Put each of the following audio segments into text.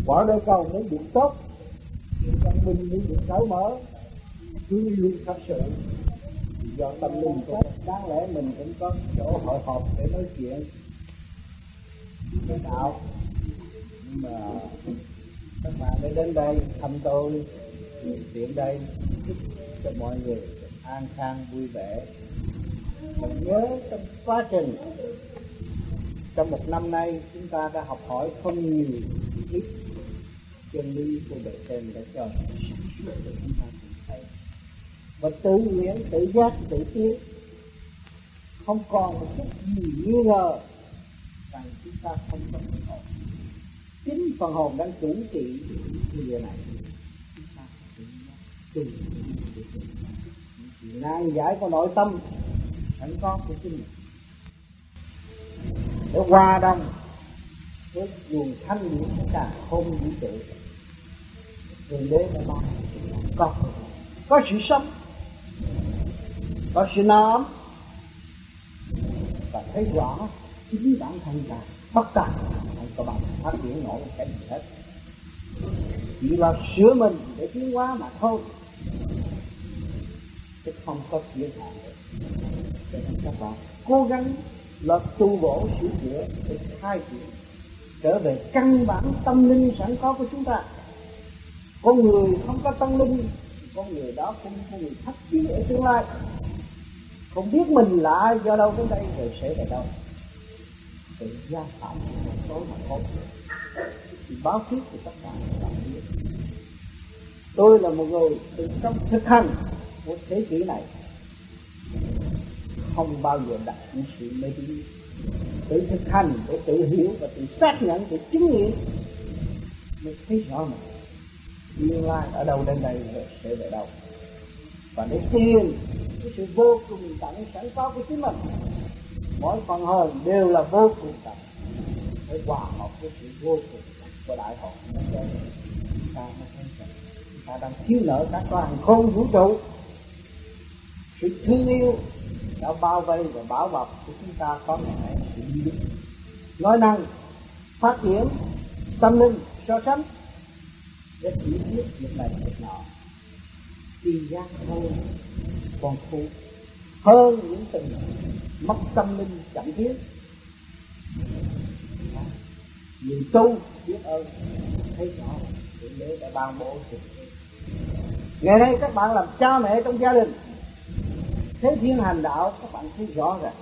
quả đời cầu muốn được tốt, trong mình muốn được cởi mở, cứ luôn thật sự do tâm linh của mình. Đáng lẽ mình cũng có chỗ hội họp để nói chuyện cái đạo, nhưng mà các bạn đã đến đây thăm tôi, tiện đây chúc cho mọi người an khang vui vẻ. Mình nhớ trong quá trình trong một năm nay chúng ta đã học hỏi không nhiều ít chân lý của bề trên đã cho chúng ta cũng thấy, và tự nguyện tự giác tự tiến, không còn một chút gì nghi ngờ rằng chúng ta không có phần hồn. Chính phần hồn đang chủ trị thế giới này. Chúng ta tự nan giải của nội tâm sẵn có của chính mình để hòa đồng với nguồn thanh điển của cả không vũ trụ. Thượng đế đã ban có sự sống, có sự nắm, và thấy rõ chính bản thân ta bất tài, không có bằng phát triển nổi một cái gì hết, chỉ là sửa mình để tiến hóa mà thôi, chứ không có chuyện nào nữa. Cho nên các bạn cố gắng là tu bổ sửa chữa để khai triển trở về căn bản tâm linh sẵn có của chúng ta. Con người không có tâm linh, con người đó cũng con người thấp chí ở tương lai, không biết mình là ai, do đâu đến đây, rồi sẽ về đâu. Tự gia phạm một số mà thôi. Thì báo thiết của tất cả các bạn biết. Tôi là một người từ trong thực hành của thế kỷ này, không bao giờ đặt những sự mê tín, tự thực hành để tự hiểu và tự xác nhận, tự chứng nghiệm mới thấy rõ mà nguyên lai ở đâu đến đây rồi sẽ về đâu, và để tìm cái sự vô cùng tận sẵn có của chính mình. Mỗi phần hồn đều là vô cùng tận, để hòa hợp với sự vô cùng tận của đại hồn. Chúng ta đang thiếu nợ các toàn khôn vũ trụ. Sự thương yêu đã bao vây và bảo bọc của chúng ta có ngày sự biết, nói năng, phát triển tâm linh, so sánh để chỉ biết việc này việc nọ, tri giác hơn con phu, hơn những tình mất tâm linh chậm tiến. Người tu biết ơn thấy rõ Thượng Đế đã ban bố sự. Ngày nay các bạn làm cha mẹ trong gia đình, thế thiên hành đạo, các bạn thấy rõ ràng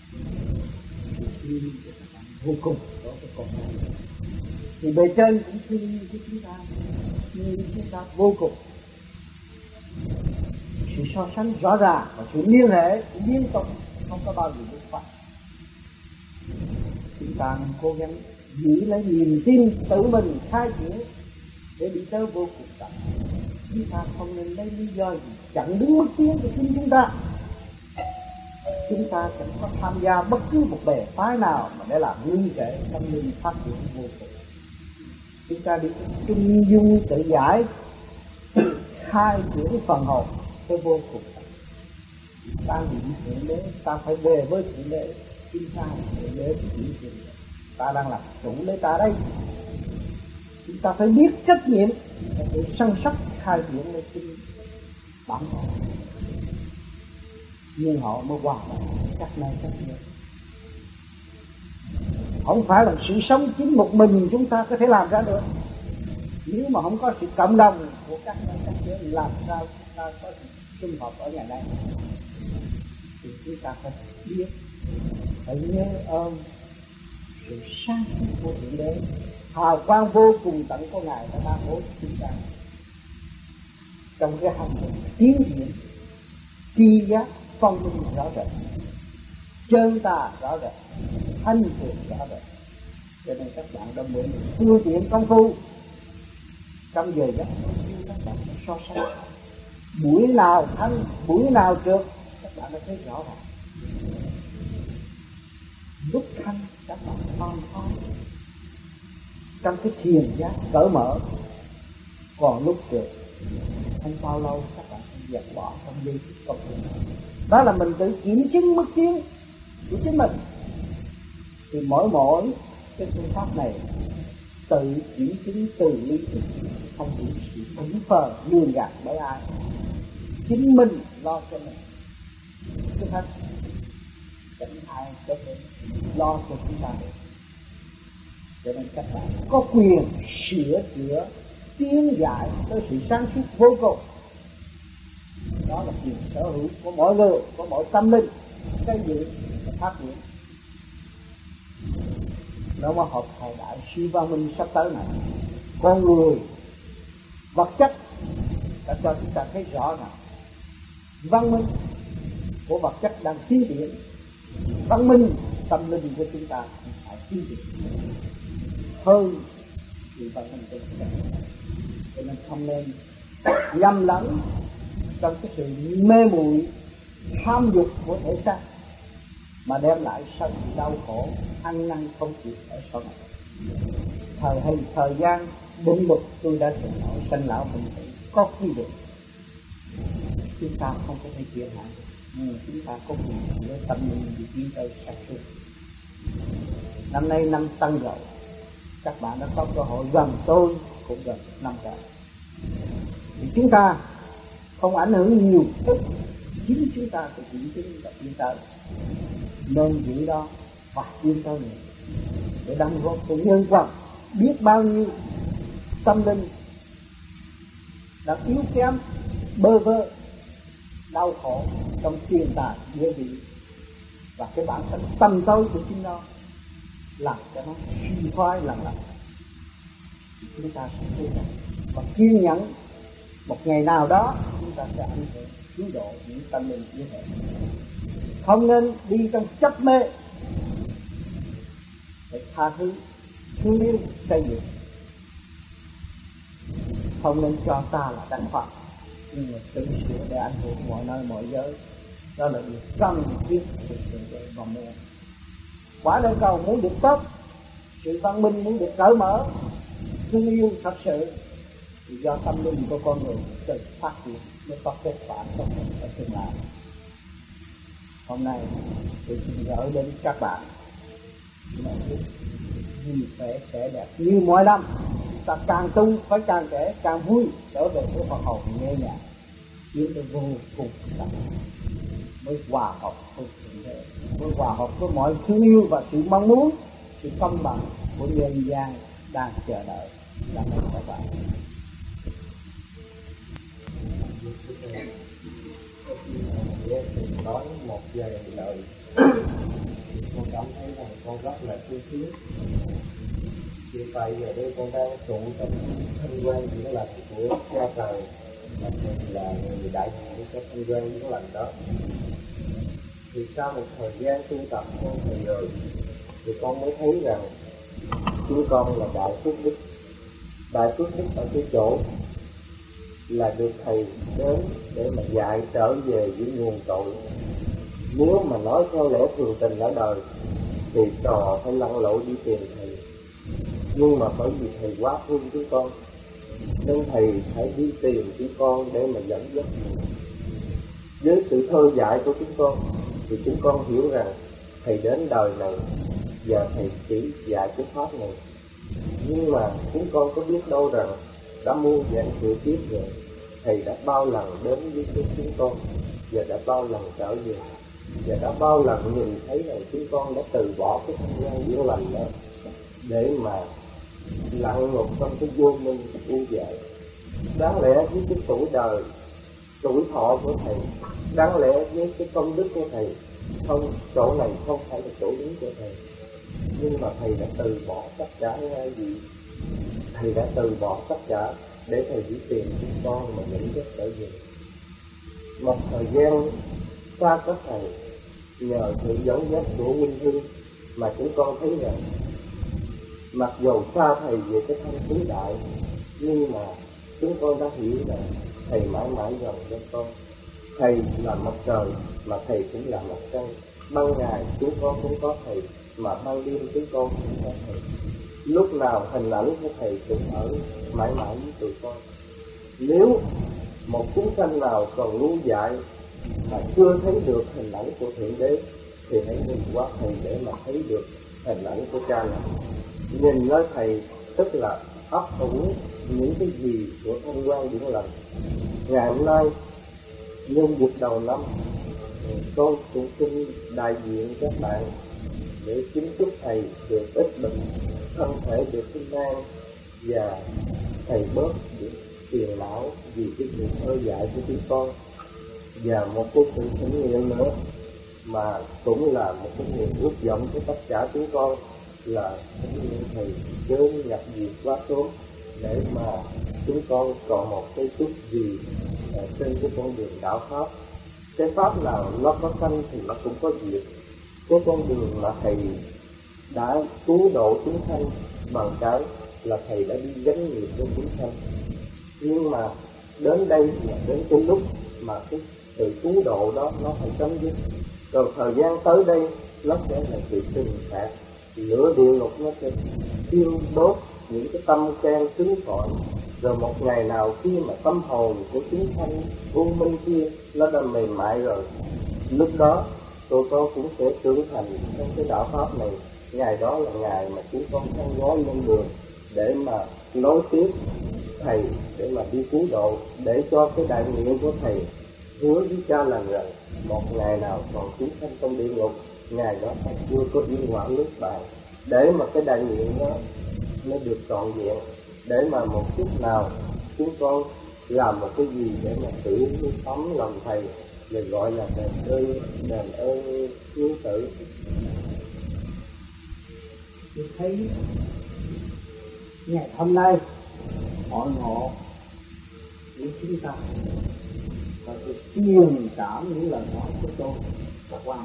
các bạn vô cùng đối với con người. Thì bề trên cũng thương yêu của chúng ta, nhưng chúng ta vô cùng. Sự so sánh rõ ràng và sự liên hệ liên tục, không có bao giờ được phạt. Chúng ta cố gắng giữ lấy niềm tin tự mình khai triển để đi tới vô cùng tận. Chúng ta không nên lấy lý do gì chặn đứng bước tiến của chính chúng ta. Chúng ta chẳng có tham gia bất cứ một bè phái nào mà để làm ngưng trệ tâm linh phát triển vô cùng. Chúng ta đi trung dung tự giải, khai triển phần hồn tới vô cùng. Ta niệm Thượng Đế, ta phải về với Thượng Đế. Chúng ta Thượng Đế chỉ Thượng Đế, ta đang làm chủ lấy ta đây. Chúng ta phải biết trách nhiệm để săn sóc khai triển lấy chính bản thân, nhưng họ mới hoàn các nơi các nơi. Không phải là sự sống chính một mình chúng ta có thể làm ra được. Nếu mà không có sự cộng đồng của các nơi các nơi, làm sao chúng ta có sự xung họp ở ngày nay? Thì chúng ta phải biết, phải nhớ ơn sự sáng suốt của Thượng Đế, hào quang vô cùng tận của Ngài đã ban bố chúng ta trong cái hành trình tiến triển tri giác phong minh rõ rệt, chân tà rõ rệt, thanh thiện rõ rệt. Cho nên các bạn đã mượn phương tiện công phu trong giờ giấc các bạn phải so sánh buổi nào thanh, buổi nào trượt, các bạn đã thấy rõ ràng. Lúc thanh các bạn thon thon trong cái thiền giác cởi mở, còn lúc trượt không bao lâu các bạn dẹp bỏ trong giây phút công phu. Đó là mình tự kiểm chứng mức tiến của chính mình. Thì mỗi cái phương pháp này tự chuyển chứng từ lý thức, không bị sự thẫn phờ lường gạt bởi ai. Chính mình lo cho mình chứ hết, chẳng ai có thể lo cho chúng ta được. Cho nên các bạn có quyền sửa chữa, tiến giải tới sự sáng suốt vô cùng. Đó là quyền sở hữu của mọi người, của mọi tâm linh, xây dựng và phát triển. Nó mà học thời đại siêu văn minh sắp tới này, con người, vật chất đã cho chúng ta thấy rõ ràng văn minh của vật chất đang tiến triển, văn minh tâm linh của chúng ta phải tiến triển hơn sự văn minh của vật chất. Cho nên không nên nhầm lẫn trong cái sự mê muội tham dục của thể xác mà đem lại sự đau khổ ăn năn không chịu ở sau này. Thời gian định luật tôi đã từng nói sanh lão bệnh tử có quy định, chúng ta không có thể chuyển hạn, nhưng chúng ta có quyền để tâm linh đi tiến tới sáng suốt. Năm nay năm Tân Dậu, các bạn đã có cơ hội gần tôi cũng gần năm rồi. Thì chúng ta không ảnh hưởng nhiều ít, chính chúng ta phải chuyển chứng và tiến tới, nên giữ đó và tiến tới nữa để đóng góp của nhân vật. Biết bao nhiêu tâm linh đã yếu kém, bơ vơ, đau khổ trong tiền tài địa vị và cái bản thân tầm tối của chính nó, làm cho nó suy thoái lần lần. Chúng ta sẽ thấy rằng và kiên nhẫn, một ngày nào đó chúng ta sẽ ảnh hưởng cứu độ những tâm linh như thế. Không nên đi trong chấp mê, phải tha thứ, thương yêu, xây dựng. Không nên cho ta là đắc Phật, nhưng mà tự sửa để ảnh hưởng mọi nơi mọi giới. Đó là điều cần thiết của sự đời vòng mê. Quả đời cầu muốn được tốt, sự văn minh muốn được cởi mở, thương yêu thật sự, thì do tâm linh của con người tự phát triển mới có kết quả tốt ở tương lai. Hôm nay tôi xin gửi đến các bạn một chút vui vẻ trẻ đẹp như mọi năm. Ta càng tu phải càng trẻ càng vui, trở về với Phật học nhẹ nhàng, tiến tới vô cùng tận, mới hòa hợp với thượng đế, mới hòa hợp với mọi thương yêu và sự mong muốn, sự công bằng của nhân gian đang chờ đợi. Cảm ơn các bạn. Nói một vài lời con cảm thấy rằng con rất là thương tiếc. Hiện tại giờ đây con đang trụ trong thân quan chữa lành của cha trời, và mình là người đại diện của cái thân quan chữa lành đó. Thì sau một thời gian tu tập con thầy rồi, thì con mới thấy rằng chúng con là đại phước đức. Đại phước đức ở cái chỗ là được thầy đến để mà dạy trở về với nguồn tội. Nếu mà nói theo lẽ thường tình ở đời thì trò phải lăn lội đi tìm thầy, nhưng mà bởi vì thầy quá thương chúng con nên thầy phải đi tìm chúng con để mà dẫn dắt. Với sự thơ dạy của chúng con thì chúng con hiểu rằng thầy đến đời này và thầy chỉ dạy cái pháp này, nhưng mà chúng con có biết đâu rằng đã muôn vàn sự kiếp rồi, thầy đã bao lần đến với chúng con và đã bao lần trở về, và đã bao lần nhìn thấy rằng chúng con đã từ bỏ cái thân gian dưỡng lành đó để mà lặn ngục trong cái vô minh u dại. Đáng lẽ với cái tuổi đời, tuổi thọ của thầy, đáng lẽ với cái công đức của thầy, không, chỗ này không phải là chỗ đứng của thầy, nhưng mà thầy đã từ bỏ tất cả ngay gì. Thầy đã từ bỏ tất cả để thầy đi tìm chúng con mà dẫn dắt trở về. Một thời gian xa cách thầy, nhờ sự dẫn dắt của Nguyên Hương mà chúng con thấy rằng mặc dù xa thầy về cái thân tứ đại, nhưng mà chúng con đã hiểu rằng thầy mãi mãi gần với con. Thầy là mặt trời mà thầy cũng là mặt trăng. Ban ngày chúng con cũng có thầy, mà ban đêm chúng con cũng có thầy. Lúc nào hình ảnh của thầy cũng ở mãi mãi với tụi con. Nếu một chúng sanh nào còn ngu dại mà chưa thấy được hình ảnh của Thượng Đế thì hãy nhìn qua thầy để mà thấy được hình ảnh của cha lành. Nhìn nói thầy tức là ấp ủ những cái gì của Thanh Quan Điển Lành. Ngày hôm nay nhân dịp đầu năm, con cũng xin đại diện các bạn để kính chúc thầy được ít bệnh, thân thể được bình an và thầy bớt những phiền não vì cái sự thơ dạy của chúng con. Và một cái sự thỉnh nguyện nữa mà cũng là một cái niềm ước vọng của tất cả chúng con là thỉnh nguyện thầy chớ nhập viện quá sớm, để mà chúng con còn một cái chút gì trên cái con đường đạo pháp. Cái pháp nào nó có sanh thì nó cũng có diệt. Cái con đường mà thầy đã cứu độ chúng sanh bằng cái là thầy đã đi gánh nghiệp cho chúng sanh. Nhưng mà đến đây là đến cái lúc mà cái sự cứu độ đó nó phải chấm dứt. Rồi thời gian tới đây nó sẽ là sự trừng phạt, lửa địa ngục nó sẽ thiêu đốt những cái tâm can cứng cỏi. Rồi một ngày nào khi mà tâm hồn của chúng sanh vô minh kia nó đã mềm mại rồi, lúc đó tụi con cũng sẽ trưởng thành trong cái đạo pháp này. Ngày đó là ngày mà chúng con khăn gói lên đường để mà nối tiếp thầy, để mà đi cứu độ, để cho cái đại nguyện của thầy hứa với cha lành rằng một ngày nào còn chúng sanh trong địa ngục, ngày đó thầy chưa có yên quả nước bàn, để mà cái đại nguyện đó nó được trọn vẹn, để mà một chút nào chúng con làm một cái gì để mà tự ấm lòng thầy, rồi gọi là đền ơn cứu tử. Tôi thấy ngày hôm nay hội ngộ của chúng ta và tôi truyền cảm những lời nói của tôi và quan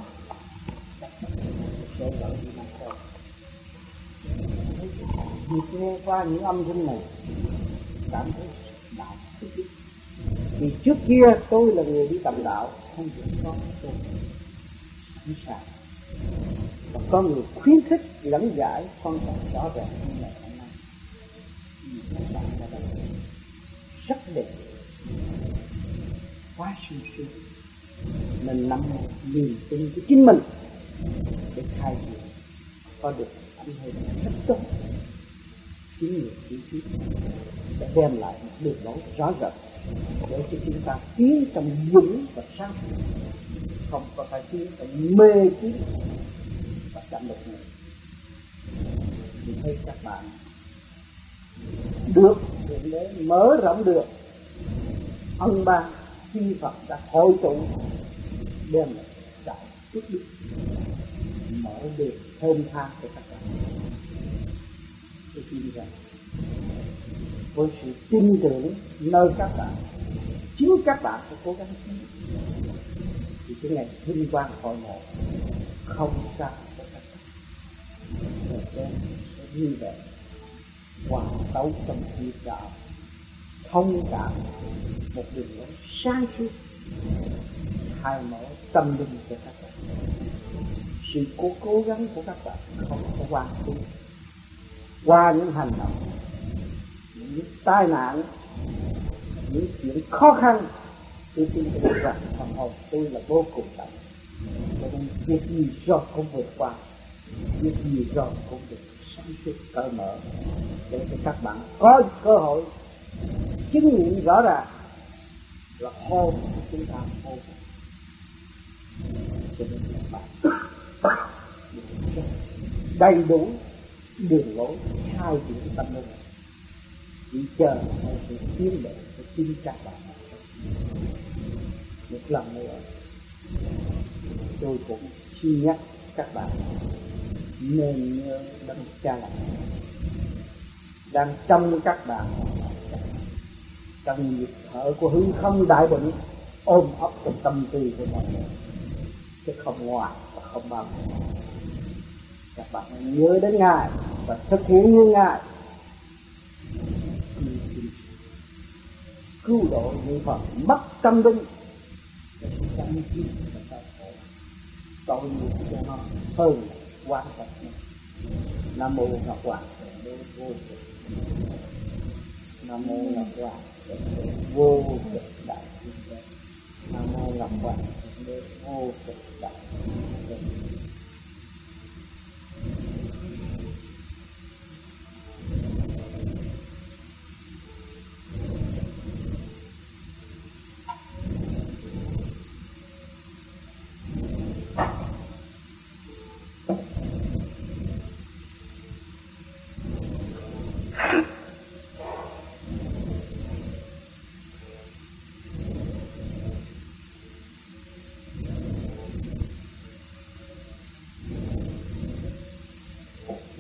sẽ gửi đi năm sau. Việc nghe qua những âm thanh này cảm thấy đạo thích. Vì trước kia tôi là người đi tầm đạo, không được có tôi sẵn sàng và có người khuyến khích lẫn giải con trọng rõ ràng như ngày hôm nay. Các bạn đã đây rất đẹp, quá sung sướng. Mình nắm niềm tin của chính mình để khai triển có được ảnh hưởng rất tốt. Chính người chỉ thuyết đã đem lại một đường lối rõ rệt để cho chúng ta tiến trong vững và sáng, không có phải tiến trong mê tín và chậm đột ngột. Thì thấy các bạn được Thượng Đế mở rộng được ân ban, khi Phật đã hội tụ đem lại đại phước đức, mở đường thênh thang cho các bạn. Tôi tin rằng với sự tin tưởng nơi các bạn, chính các bạn phải cố gắng tin, thì cái ngày vinh quang hội ngộ không sao cho các bạn. Rồi đem sẽ vui vẻ hòa tấu trong việc đạo, thông cảm một đường lối sáng suốt, khai mở tâm linh cho các bạn. Sự cố gắng của các bạn không có quan phí qua những hành động, những tai nạn, những chuyện khó khăn. Tôi tin rằng phần hồn tôi là vô cùng mạnh, cho nên việc gì rồi cũng vượt qua, việc gì rồi cũng được sáng suốt cởi mở, để cho các bạn có cơ hội chứng nghiệm rõ ràng là hồn của chúng ta hồn. Cho nên các bạn đầy đủ đường lối khai triển tâm linh, chỉ chờ một sự tiến bộ của chính các bạn. Một lần nữa tôi cũng xin nhắc các bạn nên nhớ đấng cha lành đang trong các bạn, trong nhịp thở của hư không đại định ôm ấp trong tâm tư của mọi người, chứ không ngoài và không bao. Các bạn nhớ đến Ngài và thực hiện như Ngài, cứu độ những phần mất tâm linh để tâm trí của ta khổ tội nghiệp cho nó hơn quan trọng. Nam mô Ngọc Hoàng Thượng Đế vô cực, Nam mô Ngọc Hoàng Thượng Đế vô cực đại thiên đế, Nam mô Ngọc Hoàng Thượng Đế vô cực đại thiên đế.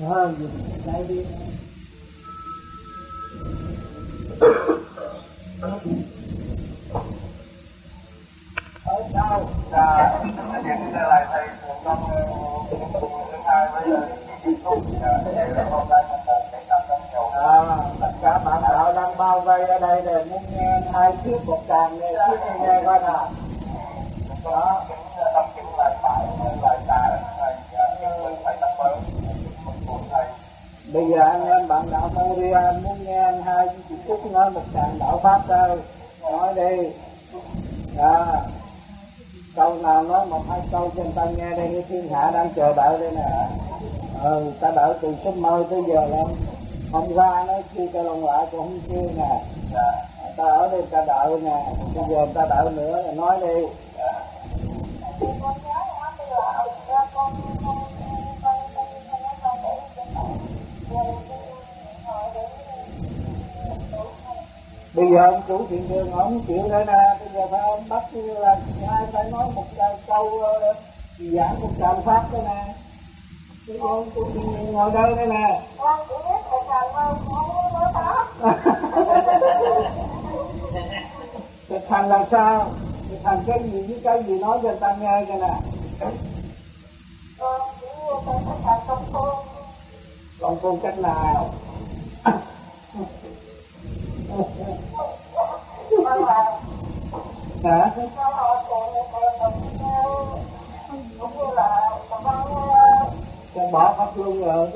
hơn gì đây đi. Ở đâu? Điện lại thầy của con thứ hai với chị Phúc vậy là hôm nay mình sẽ tập trong nhiều. Tất cả bạn đạo đang bao vây ở đây để muốn nghe hai thuyết một tràng này, thuyết nghe coi nào. Đó. Tâm chứng lại phải thầy phải tập mới thầy. Bây giờ anh em bạn đạo Moria muốn nghe anh hai chị Phúc nói một tràng đạo pháp thôi, nói đi. Câu nào nói một hai câu cho người ta nghe đây, cái thiên hạ đang chờ đợi đây nè. Ta đợi từ sớm mơ tới giờ lắm. Hôm qua nói kêu cho lòng lại cũng không kêu nè. Ta ở đây ta đợi nè, bây giờ ta đợi nữa là nói đi. Bây giờ ông chủ thiện đường ông chịu thế nè, bây giờ phải ông bắt là ai phải nói một câu giảng một tràng pháp thế nè. Bây giờ ông chủ thiện đường ngồi đây đây nè. Con chỉ biết là tràng không nói pháp. Thực hành là sao? Thực hành cái gì với cái gì nói cho người ta nghe cho nè. Con chỉ phải thực hành công phu. Công phu cách nào? Con là Hả? con họ cũng như là con Bỏ pháp luôn rồi.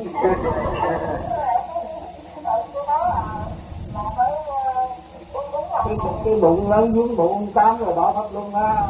Cái bụng lớn vướng bụng 8 rồi bỏ pháp luôn ha.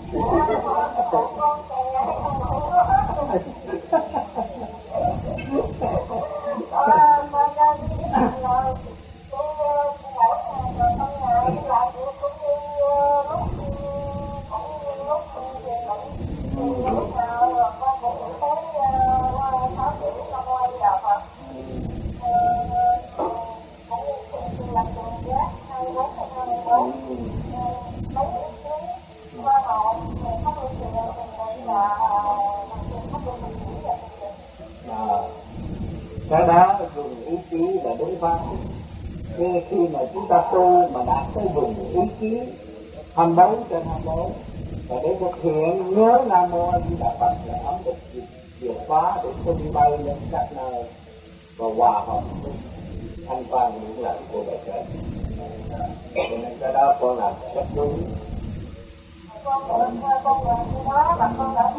Cái đó dùng ý chí là đúng pháp. Nên khi mà chúng ta tu mà đạt tới dùng ý chí 24 trên 24 và để thực hiện nhớ Nam Mô A Di Đà Phật là ấm được vượt phá để tung bay lên các nơi và hòa hợp với thanh quan những lời của Bề Trên. Cho nên cái đó con làm rất đúng. con đó là con đã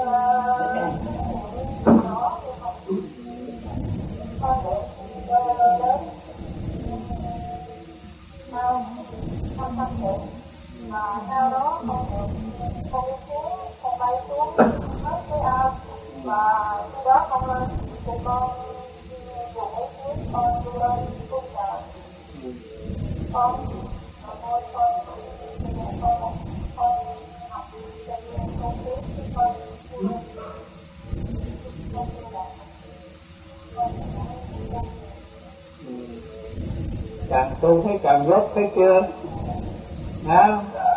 con tâm niệm mà sau đó con đi xuống, con bay xuống hết cái ao và khi đó con lên thì con dùng cái tiếng con đi lên cung trợ con học con tiếng con càng tu thấy càng dốt thấy chưa? Hả?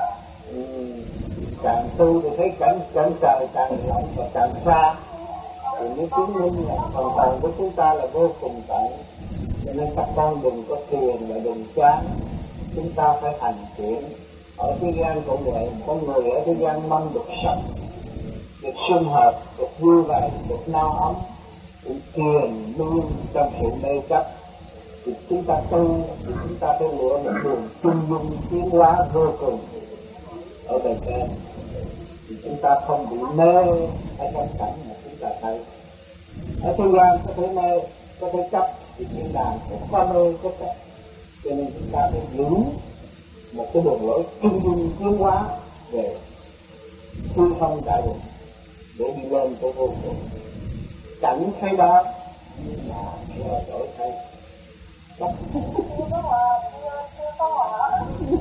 Càng tu thì thấy cảnh trời càng rộng và càng xa, thì mới chứng minh là phần hồn của chúng ta là vô cùng tận. Cho nên các con đừng có thiền và đừng chán, chúng ta phải hành thiện. Ở thế gian cũng vậy, con người ở thế gian mong được sống, được sum hợp, được vui vẻ, được no ấm, được thiền luôn trong sự mê chấp. Thì chúng ta tu, thì chúng ta phải lựa một đường trung dung tiến hóa vô cùng ở Bề Trên, thì chúng ta không bị mê ở trong cảnh mà chúng ta thấy. Ở thế gian có thể mê, có thể chấp, thì chuyện nào cũng có mê có chấp. Cho nên chúng ta phải giữ một cái đường lối trung dung tiến hóa về hư không đại định để đi lên tới vô cùng. Cảnh thấy đó là rồi đổi thay. chưa có mở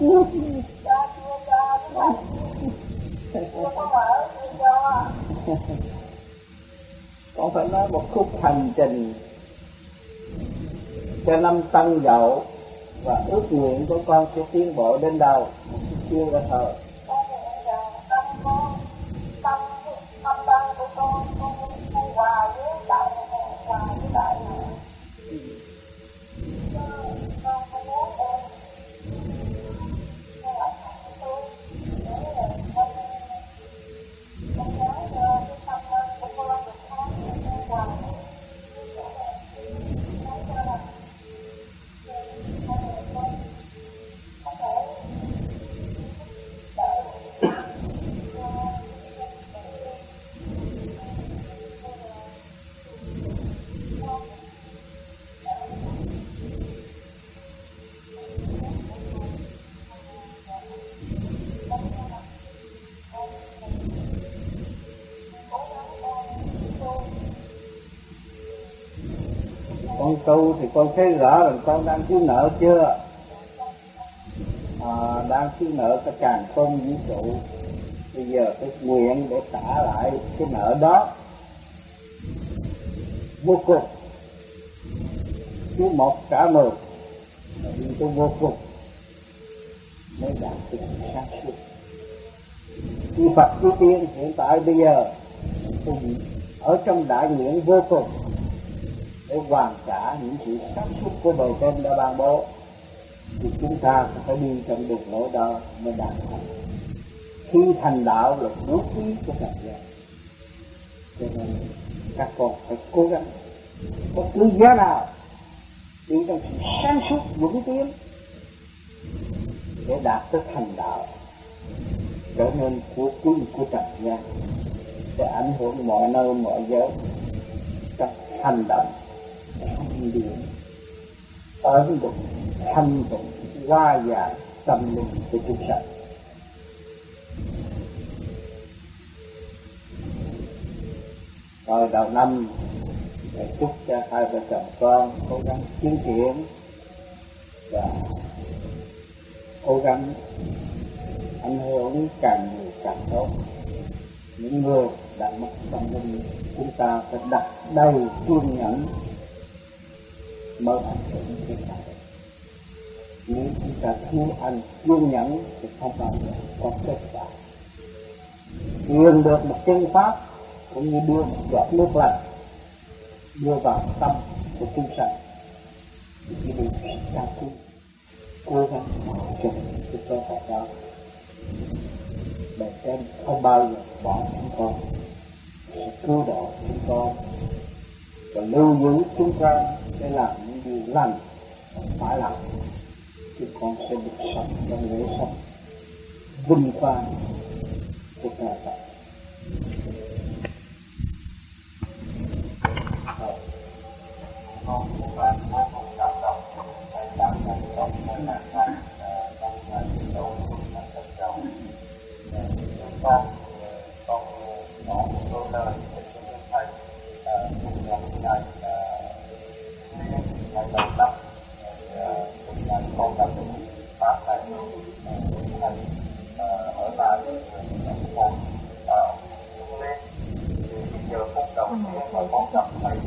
Con phải nói một khúc hành trình cho năm Tân Dậu và ước nguyện của con sẽ tiến bộ đến đâu chưa ra thôi. con nguyện rằng tâm của con hòa với đại Con tu thì con thấy rõ rằng con đang thiếu nợ chưa? Đang thiếu nợ cho càn khôn vũ trụ. Bây giờ tôi nguyện để trả lại cái nợ đó vô cùng, chứ một trả 10, nhưng tôi vô cùng mới đạt được sáng suốt. Chư Phật chư Tiên hiện tại bây giờ tôi ở trong đại nguyện vô cùng để hoàn trả những sự sáng suốt của bề trên đã ban bố, thì chúng ta phải đi trong đường lối đó mới đạt thành. Khi thành đạo là vũ khí của trần gian, cho nên các con phải cố gắng bất cứ giá nào đi trong sự sáng suốt vững tiến để đạt tới thành đạo, trở nên của quý của trần gian, để ảnh hưởng mọi nơi mọi giới trong hành động hành điện ở được thanh tịnh hoa giải tâm linh của chúng sanh. Rồi đầu năm chúc cho hai vợ chồng con cố gắng tiến triển và cố gắng ảnh hưởng càng nhiều càng tốt. Những người đã mất tâm linh chúng ta phải đặt đầy kiên nhẫn mới ảnh hưởng đến ta. Nếu chúng ta thiếu anh kiên nhẫn thì không bao giờ có kết quả. Truyền được một chân pháp cũng như đưa một giọt nước lạnh đưa vào tâm của chúng sanh, thì cái điều sáng suốt cố gắng cho cái cơ hội đó. Bề trên không bao giờ bỏ chúng con, sẽ cứu độ chúng con và lưu giữ chúng con để làm những điều lành phải làm. Chúng con sẽ được sống trong lễ sống vinh quang của trời Phật. Con của bạn vô cùng cảm động, thầy cảm nhận trong những ngày này, trong ngày đầu của ngày đầu. Con nói một số lời để cho thầy cùng làm ngày ngày đầu năm, ngày con đã được pháp này thầy ở lại con lên thì giờ phút đầu tiên mà con gặp thầy.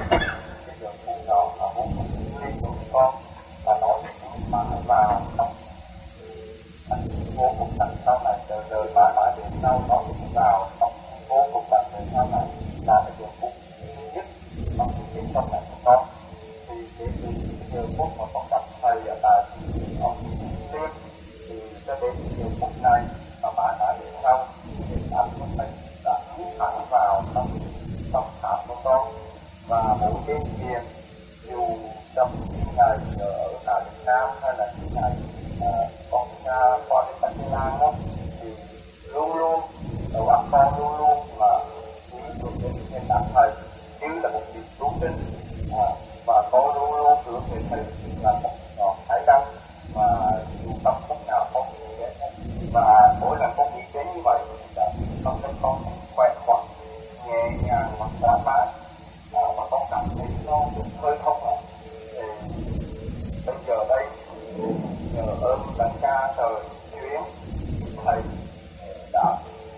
Đó là vô cùng linh của con và nói mà vào trong thành vô cùng tận sau này đời mãi mãi đến sau nó cũng vào trong vô cùng tận đời sau này là cái điều phúc nhất trong cái trong này của con. Thì cái giờ phút mà con gặp thầy ở tại ông Tiên thì cho đến giờ phút này và mãi mãi đến sau thì anh của thầy đã đi thẳng vào trong thảm của con và mỗi cái tiền dù trong những ngày ở tại Việt Nam hay là những ngày con qua đến Tây Lan đó, thì luôn luôn đầu óc con luôn luôn là nghĩ được đến đảng thầy như là một việc cứu tinh, và con luôn luôn tưởng về thầy là một ngọn thái đăng mà dù tâm lúc nào con nghĩ vậy. Và mỗi lần con nghĩ đến như vậy thì đã con thấy con khỏe khoắn nhẹ nhàng và thoải mái, và con cảm thấy nó được hơi thông lại. Bây giờ đây nhờ ơn đấng cha trời chuyến thầy đã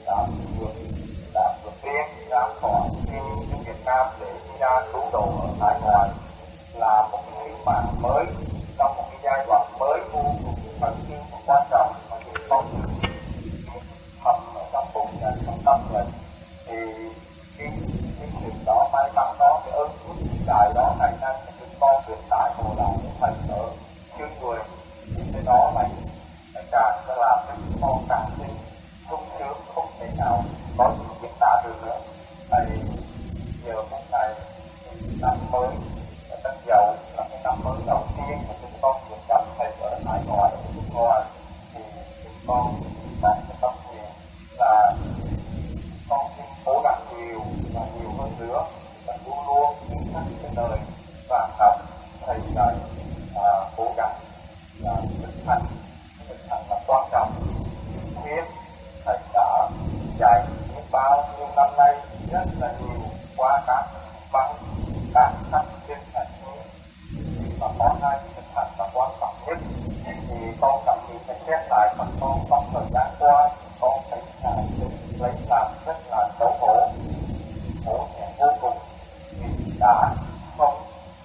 vượt biên ra khỏi thiên Việt Nam để đi ra cứu độ ở hải ngoại, là một cái sứ mạng mới trong một cái giai đoạn mới vô cùng thần kinh và quan trọng mà chúng con thầm ở trong bụng và trong tâm vậy. Thì cái chuyện đó may mắn đó, cái ơn phước đại đó ngày nay chúng con được tại hồ lại của thầy ở chương người, thì cái đó này càng sẽ làm cho chúng con càng thêm sung sướng không thể nào có sự diễn tả được nữa. Tại giờ phút này năm mới Tân Dậu là cái năm mới đầu tiên mà chúng con được gặp thầy ở hải ngoại ở nước ngoài, thì chúng con đạt cái tâm nguyện là con xin cố gắng nhiều và nhiều hơn nữa, và luôn luôn những cái đời và học thầy dạy cố gắng là thực hành là quan trọng. Thiên thầy đã dạy biết bao nhiêu năm nay rất là nhiều qua các văn các sách trên thành phố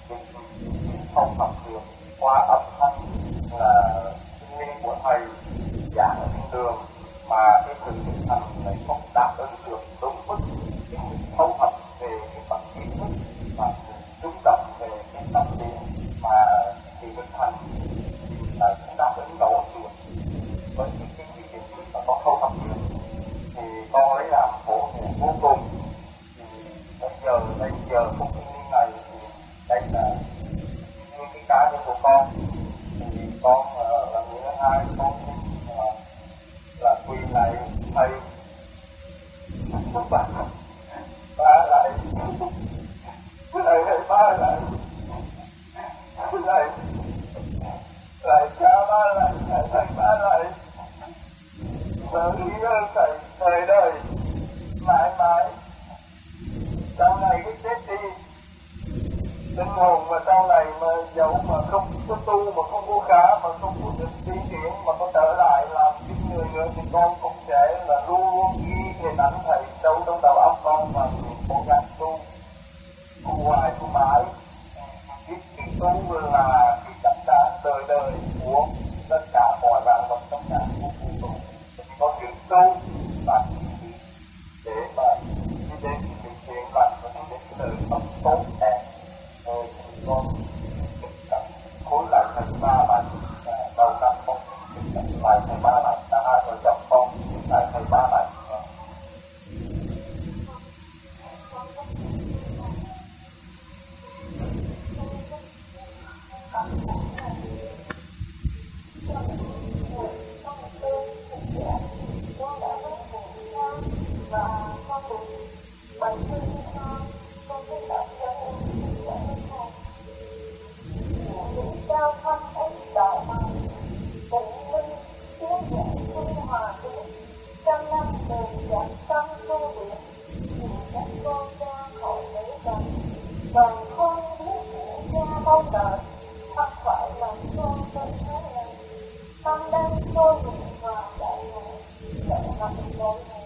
không học được qua âm thanh là linh của thầy giảng ở trên đường, mà cái sự thực hành lại không đáp ứng được đúng mức cái thấu học về cái phần kiến thức và trúng đậm về cái tâm lý, mà sự thực hành là không đáp ứng nổi được với cái kiến thức mà con thấu học được, thì con lấy làm khổ niềm vô cùng. Thì bây giờ phút này thì đây là như cái cá nhân của con, thì con là người thứ hai, con là quỳ lại thầy ba lại thầy ba lại cha ba lại thầy ba lại và nghĩ ơn thầy đời mãi mãi. Sau này cái chết đi linh hồn mà sau này mà dẫu mà không có tu, mà không có khá, mà không có được tiến triển, mà có trở lại làm cái người nữa, thì con cũng sẽ là luôn luôn ghi hình ảnh thầy sâu trong đầu óc con, và cố gắng tu hoài tu mãi. Cái tu là cái tất cả đời đời của tất cả mọi vạn vật, tất cả của vũ trụ. Thì con chữ tu và để mà đi đến cái chuyện lành và đi đến cái đời sống tốt đẹp. Rồi con khối lại thành ba mạnh, đầu năm con lại thành ba mạnh, cả hai vợ chồng con lại thành ba mạnh. Và con cũng bệnh thương con thấy là những giao thông ấy đạo mà tịnh minh chứa dạng trung hòa tiến trăm năm bền dạng tâm tu luyện thì các con ra khỏi nữ trần bằng không biết nghĩa ra bao đời hoặc phải làm con tên thế này tâm đang sôi luyện và đại ngộ để mặt lỗi này.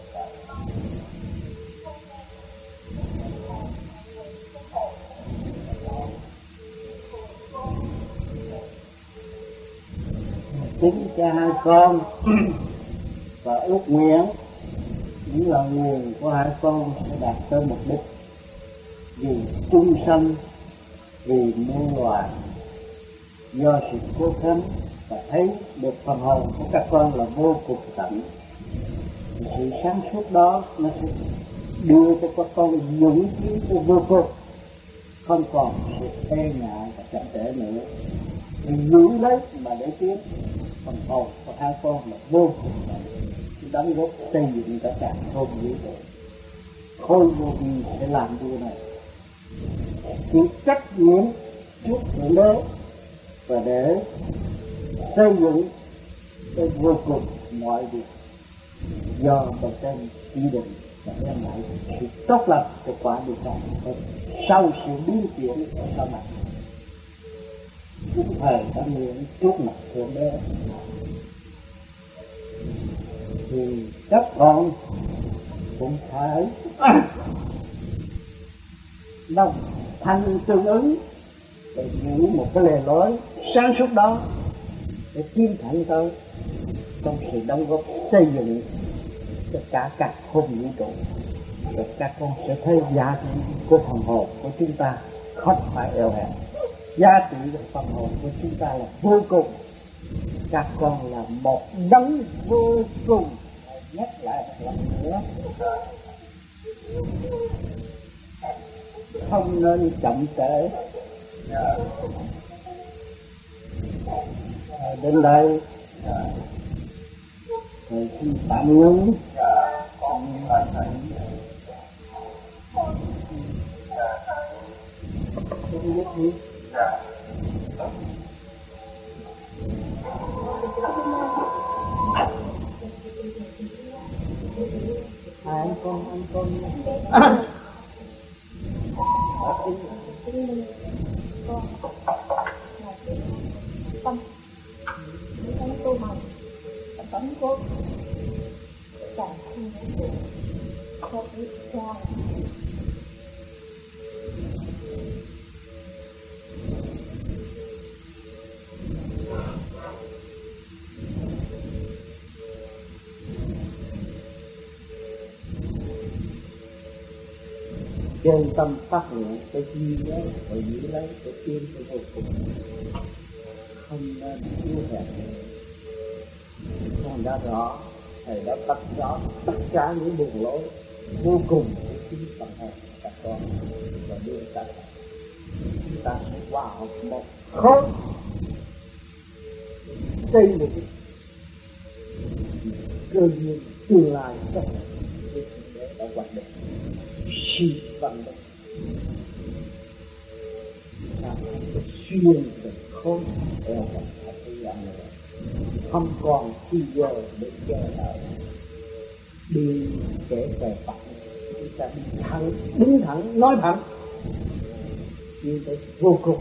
Chính cha hai con và ước nguyện những lời nguyện của hai con sẽ đạt tới mục đích vì chung sanh, vì muôn loài. Do sự cố gắng và thấy được phần hồn của các con là vô cùng tận, sự sáng suốt đó nó sẽ đưa cho các con dũng khí của vô cùng, không còn sự e ngại và chậm trễ nữa, thì giữ lấy mà để tiếp. Phần hồn của hai con là vô cùng tận, đóng góp xây dựng tất cả không vũ trụ. Khối vô vi sẽ làm điều này, chịu trách nhiệm trước thượng đế và để xây dựng cái vô cùng mọi việc do bề trên chỉ định và đem lại sự tốt lành của quả địa cầu sau sự biến chuyển của sau này. Chúng thầy đã nguyện trước mặt thượng đế thì các con cũng phải đồng thành tương ứng để giữ một cái lề lối sáng suốt đó để tiến thẳng tới trong sự đóng góp xây dựng tất cả các hồn vũ trụ. Rồi các con sẽ thấy giá trị của phần hồn của chúng ta không phải eo hẹp, giá trị của phần hồn của chúng ta là vô cùng. Các con là một đấng vô cùng. Nhắc lại một lần nữa, không nên chậm trễ. Đến đây xin tạm ngưng. Anh con tâm cái tu hành tấn cốt càng không được cho biết cha chân tâm phát nguyện cái chi nhớ rồi giữ lấy cái tiên cái vô cùng, không nên yếu hèn. Con đã rõ, thầy đã tách rõ tất cả những đường lối vô cùng của chính phần hồn các con và đưa cả chúng ta sẽ qua học một khối xây một cái cơ duyên tương lai rất là để đã hoạt động suy văn động xuyên từ khối eo vật thật cái dạng này không còn khi giờ để chờ đợi đi kể về Phật. Chúng ta đi thẳng, đứng thẳng, nói thẳng như thế vô cùng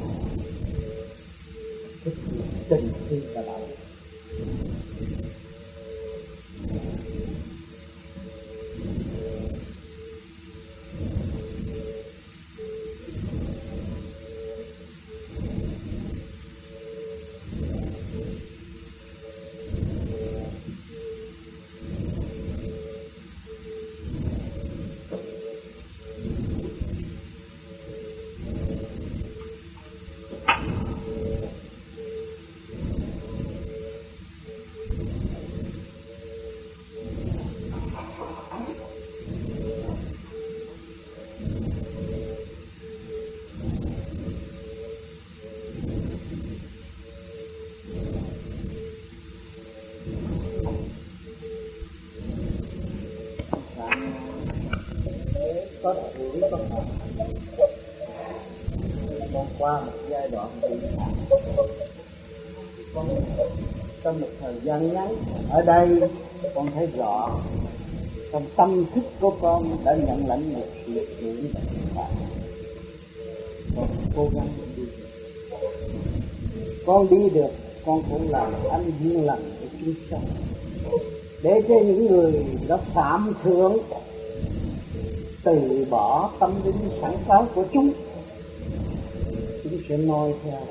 cái tình thương và đạo. Có tuổi có học con qua một giai đoạn bị nạn, con trong một thời gian ngắn ở đây con thấy rõ trong tâm thức của con đã nhận lãnh một sự chuyển hóa. Con cố gắng đi được, con đi được con cũng làm anh duyên lành của chúng sanh để cho những người đã phạm thượng từ bỏ tâm linh sẵn có của chúng sẽ noi theo.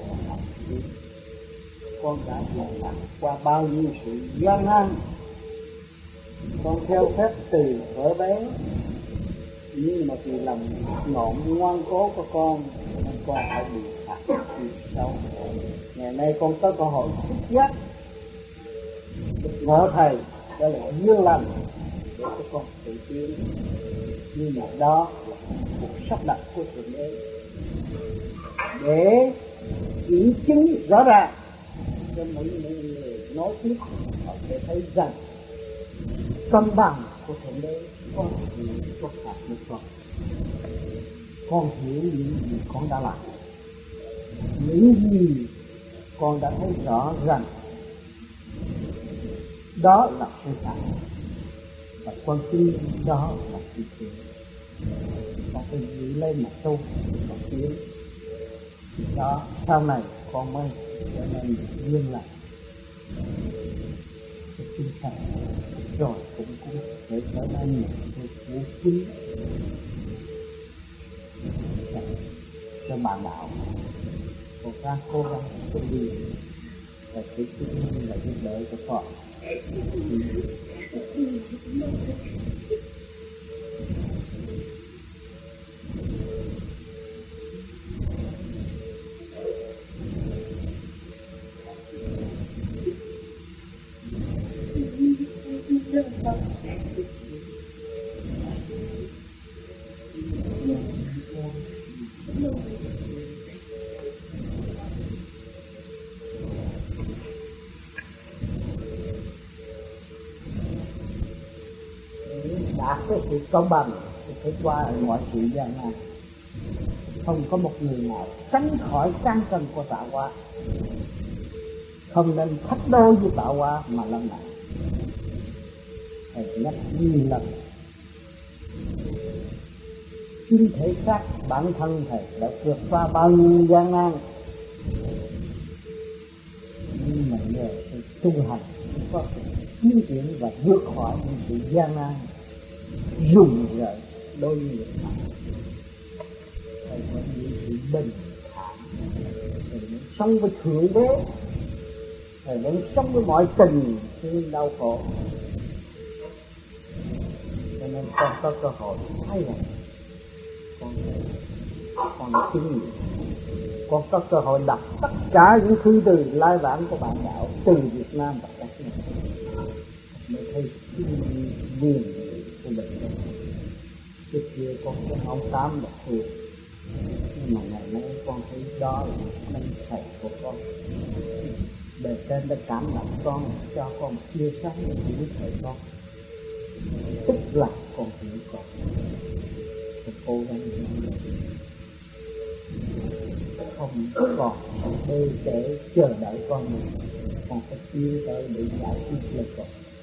Con đã vượt qua bao nhiêu sự gian nan, con theo phép từ thuở bé, nhưng mà vì lòng ngọn ngoan cố của con phải bị phạt vì sao. Ngày nay con có cơ hội thức giác ngỡ thầy, đó là duyên lành để cho con tự tiến. Nhưng mà đó là một sắp đặt của Thượng Đế để kiểm chứng rõ ràng cho mỗi người nói tiếp, họ sẽ thấy rằng cân bằng của Thượng Đế con hiểu cho phạt một phần. Con hiểu những gì con đã làm, những gì con đã thấy rõ rằng đó là sự thật, và con tin đó là sự thật. Con phải giữ lên một tu một tiếng đó, sau này con mới trở nên duyên lành cái tinh thần, rồi cũng sẽ trở nên một cái vũ khí cho bạn đạo. Con ra cố gắng tu đi và cái là giúp đỡ cho con. Đạt cái sự công bằng thì phải qua mọi sự gian nan. Không có một người nào tránh khỏi căn cân của tạo hóa. Không nên thách đố với tạo hóa mà lâm nạn. Thầy nhắc nhiều lần. Chính thể xác bản thân thầy đã vượt qua bao nhiêu gian nan, nhưng mà nhờ sự tu hành có sự tiến triển và vượt khỏi những sự gian nan rùng rợn đôi người thầy có những sự bình thản. Thầy vẫn sống với Thượng Đế, thầy vẫn sống với mọi tình thương đau khổ, cho nên con có cơ hội thấy rằng con chứng nghiệm. Con có cơ hội đọc tất cả những thư từ lai vãng của bạn đạo từ Việt Nam và các nước mới thấy viên của bệnh nhân. Trước kia con cũng không tám được thường, nhưng mà ngày nay con thấy đó là anh thầy của con. Bề trên đã cảm động con, cho con chia sẻ những hiểu thầy con, tức là con hiểu con. Con cố gắng không còn bê trễ chờ đợi con phải tiến tới để giải quyết cho con.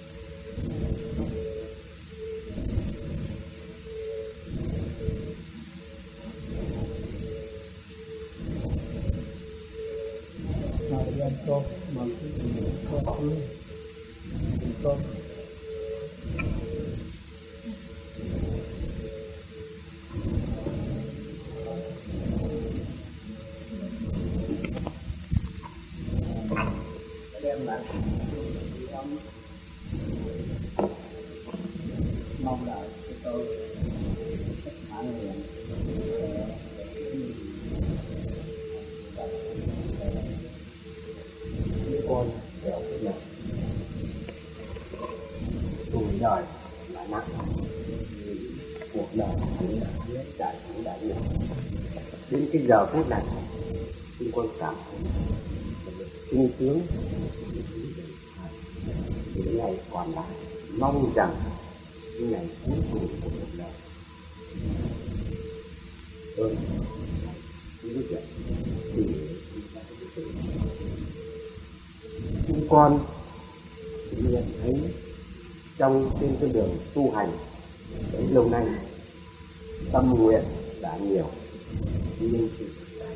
Mời anh con, mời quý vị con yêu con. Mong đợi cho tôi tất cả nguyện con theo cái này tuổi đời là nặng, cuộc đời cũng đã biết trải cũng đã nhiều. Đến cái giờ phút này chúng con cảm thấy sung sướng những ngày còn lại, mong rằng những ngày cuối cùng của cuộc đời hơn những việc thì chúng con nhận thấy trong trên cái đường tu hành bấy lâu nay tâm nguyện đã nhiều nhưng sự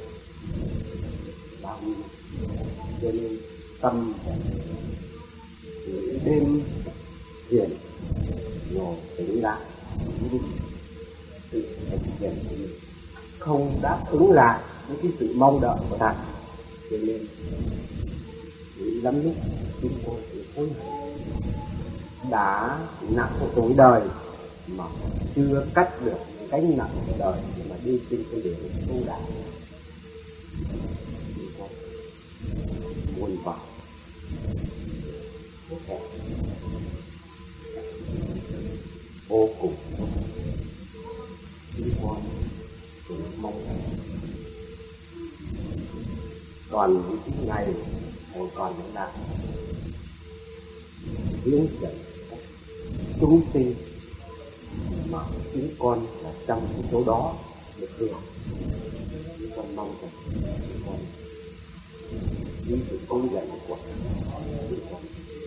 bao nhiêu, cho nên tâm những đêm thiền ngồi tỉnh lại những sự thực hiện của mình không đáp ứng lại với cái sự mong đợi của ta, cho nên nghĩ lắm lúc chúng tôi phải hối hận đã nặng của tuổi đời mà chưa cách được gánh nặng của đời để mà đi trên cái đường tu đạo. Chúng tôi buồn vào vô cùng. Chúng con cũng mong còn những ngày còn những lại hướng dẫn chúng sinh mà chúng con là trong cái số đó được hưởng. Chúng con mong rằng chúng con với sự hướng dẫn của chúng con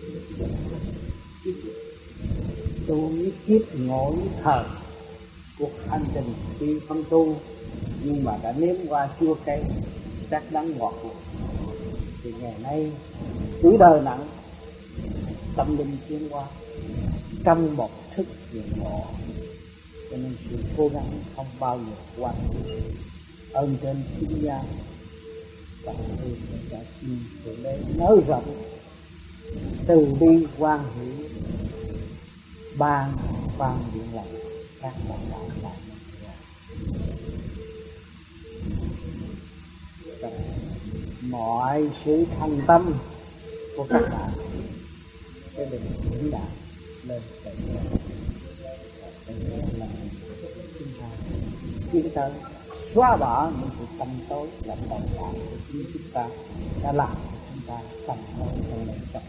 tu với kiếp ngộ thời cuộc hành trình đi không tu nhưng mà đã nếm qua chua cay chắc đắng ngọt thì ngày nay tuổi đời nặng tâm linh tiến qua trong một thức hiện ngộ, cho nên sự cố gắng không bao giờ quan ơn trên thiên gia và tôi đã xin từ đây nới rộng từ bi quan hỷ ban điện lành các bạn đạo lại mọi sự thành tâm của các bạn sẽ được diễn đạt lên tại là chúng ta tiến tới xóa bỏ những sự tâm tối lẫn đồng cảm của chính chúng ta đã làm cho chúng ta tâm tối trong đời sống.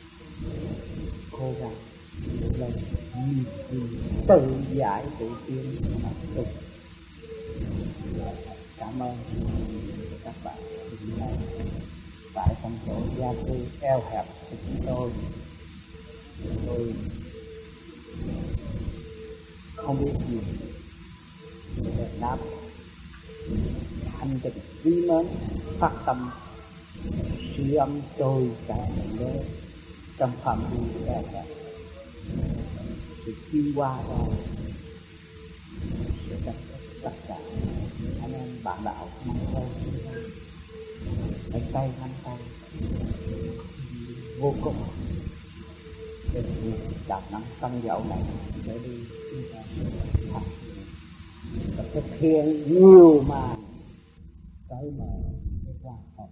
Cố gắng lên tự giải tự tiến mà tu. Cảm ơn các bạn tại trong chỗ gia cư eo hẹp của chúng tôi không biết gì để đáp hành trình quý mến phát tâm siêu âm trôi cả thành đế trong phạm vi eo hẹp thì đi qua rồi sẽ gặp tất cả anh em bạn đạo mong thôi phải tay nắm tay vô cùng để đạp nắm tâm dạo này để đi chúng ta sẽ thành thực hiện nhiều mà cởi mở hòa hợp.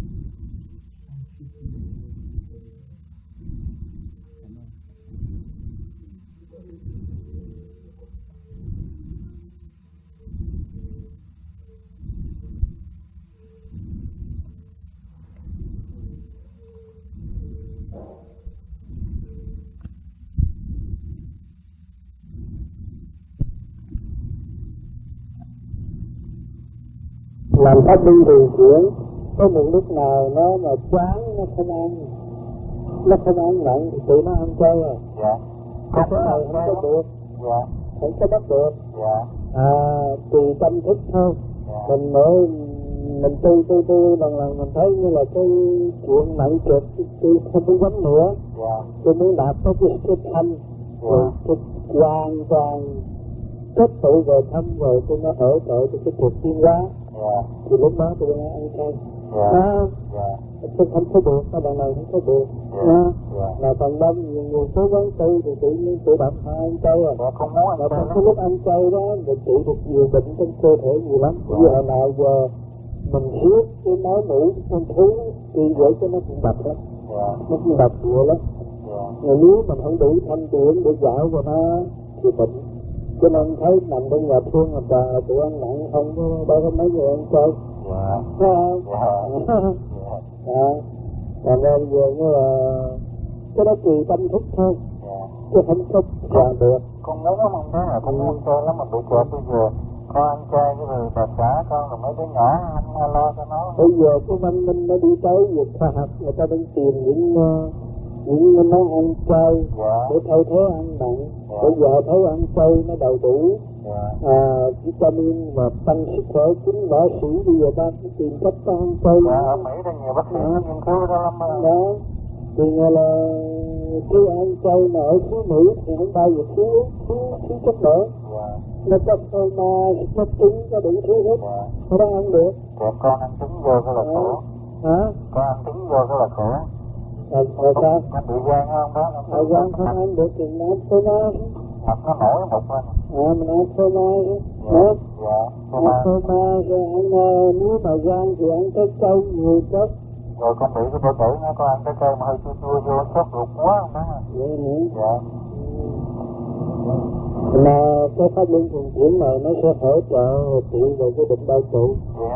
Làm pháp luân thường chuyển, có một lúc nào nó mà chán, nó không ăn mặn thì tụi nó ăn chay rồi. Dạ. Cái này không có được. Dạ. Không có bắt được. Dạ. Tùy tâm thức thôi. Dạ. Mình tu lần mình thấy như là cái chuyện nặng trịch, tôi không muốn quánh nữa. Dạ. Tôi muốn đạt có cái thanh, rồi tôi hoàn toàn kết tụ về thâm rồi tôi nó hỗ trợ cho cái cuộc tiến hóa. Thì lúc đó tôi đang ăn chay. Tôi không có được, các bạn này không có được. Là phần đông nhiều người cố gắng tu thì tự nhiên tự bạn phải ăn chay rồi. Không muốn ăn chay. chay. Cái lúc ăn chay đó mình trị được nhiều bệnh trong cơ thể nhiều lắm. Như hồi nào giờ mình siết cái máu mũi con thú thì vậy cho nó cũng bạch lắm. Nó cũng bạch nhiều lắm. Rồi nếu mình không đủ thanh tiền để dạo vào nó thì bệnh. Cho nên thấy nằm bên nhà thương mà bà tụi ăn nặng không có đâu có mấy người ăn chay. Thấy không? Còn nên giờ như là cái đó tùy tâm thức thôi. Chứ không có làm được. Con nhớ lắm ông đó là con ăn chay lắm mà bị kẹt bây giờ. Con ăn chay cái rồi bà xã con rồi mấy đứa nhỏ không lo cho nó. Bây giờ cái văn minh nó đi tới việc khoa học, người ta đang tìm những món ăn chay để thay thế ăn mặn. Bây giờ thấy ăn chay nó đầy đủ vitamin và tăng sức khỏe. Chính bác sĩ bây giờ ta cũng tìm cách ta ăn chay. Ở Mỹ đó nhiều bác sĩ nghiên cứu đó lắm. Đó thì nghe là cứ ăn chay mà ở xứ Mỹ thì không bao giờ thiếu chất nữa. Nó có phô mai, có trứng, có đủ thứ hết. Nó đang ăn được. Con ăn trứng vô cái là khổ. Con ăn trứng vô cái là khổ. Rồi sao? Con bị gan không đó? Gan không ăn được thì nó ăn phô mai. Mặt nó nổi một lên. Mình ăn phô mai hết. Ăn phô mai rồi ăn nếu mà gan thì ăn trái cây nhiều chất. Rồi con bị cái bữa tử nó có ăn trái cây mà hơi chua vô sốt ruột quá không đó. Dạ. Mà cái pháp luân thường chuyển này nó sẽ hỗ trợ trị về cái bệnh đau trụ.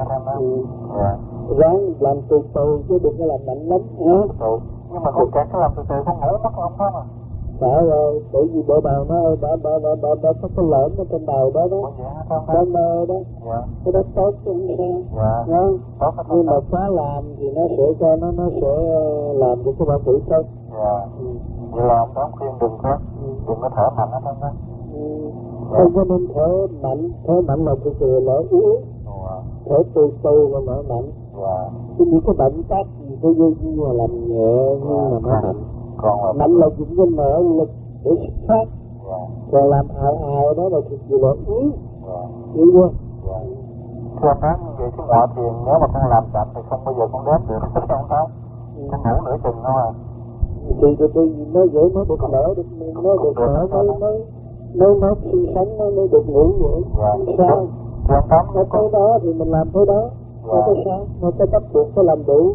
Ráng làm từ từ chứ đừng có làm mạnh lắm nhá. Nhưng mà con kẹt cái làm từ từ không ngủ mất không đó mà. Phải rồi, bởi vì bộ bào nó đã có cái lởm ở trên đầu đó đó. Nó mơ đó. Cái đó tốt cho ông sao. Nhưng mà quá làm thì nó sẽ cho nó sẽ làm cho cái bao tử tốt. Vậy là ông đó khuyên đừng có thở mạnh ở trong đó. Không có nên thở mạnh là từ lỡ yếu. Thở từ từ mà mở mạnh. Chứ những cái bệnh tác gì tôi vô như là làm nhẹ nhưng mà nó mạnh. Mạnh là dùng cái mở lực để xuất phát. Còn làm ào đó là thuộc về lỡ yếu. Hiểu chưa? Con nói như vậy cái ngọa thiền nếu mà con làm chậm thì không bao giờ con đếm được. Không không? Con ngủ nửa chừng thôi à. Thì tôi nói vậy nó được nở được nó được nở nó sinh sống nó được ngủ vậy. Sao? Nó tới đó thì mình làm tới đó. Nó có sao? Nó có bắt buộc có làm đủ.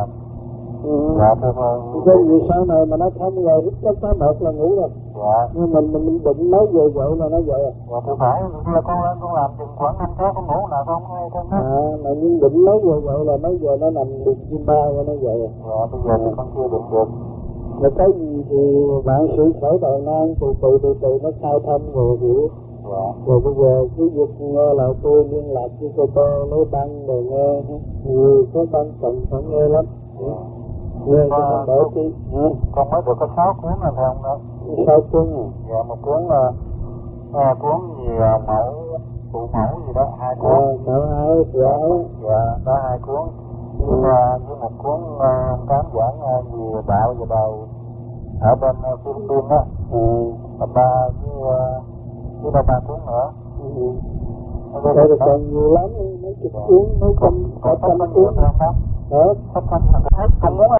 Cái gì sau này mà nó không ngờ hít chất nó mệt là ngủ rồi. Nhưng mình định nói về vợ là nó vậy à. Thì phải là con làm chừng khoảng 5 tháng con ngủ nào không hay không đó. Mà nhưng định nói về vợ là nó giờ nó nằm được Zumba và nó vậy à. Bây giờ thì con chưa định được. Rồi cái gì thì bạn sử khởi đầu nan từ từ nó khai thông rồi hiểu. Rồi bây giờ cái việc nghe là tôi liên lạc với cô Tô nói băng rồi nghe nhiều có băng cần phải nghe lắm. Nghe cho con đỡ chi. Con mới được có 6 cuốn rồi phải không đó? 6 cuốn à? Dạ một cuốn cuốn gì mẫu phụ mẫu gì đó 2 cuốn. Mẫu ai rồi. Dạ đó 2 cuốn. Với một cuốn cám giảng gì đạo về đầu ở bên Philippines đó. Và với 3 cuốn nữa. Đây là còn nhiều lắm, mấy chục cuốn, mấy trăm cuốn. Hết, không muốn